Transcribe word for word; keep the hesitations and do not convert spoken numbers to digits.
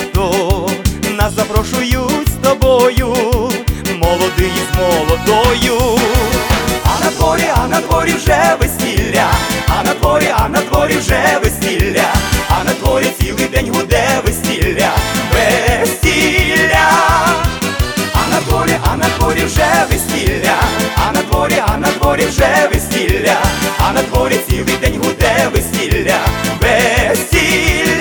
місто, нас запрошують з тобою, молодий з молодою. А на дворі, а на дворі вже весілля, а на дворі, а на дворі вже весілля, а на дворі цілий день гуде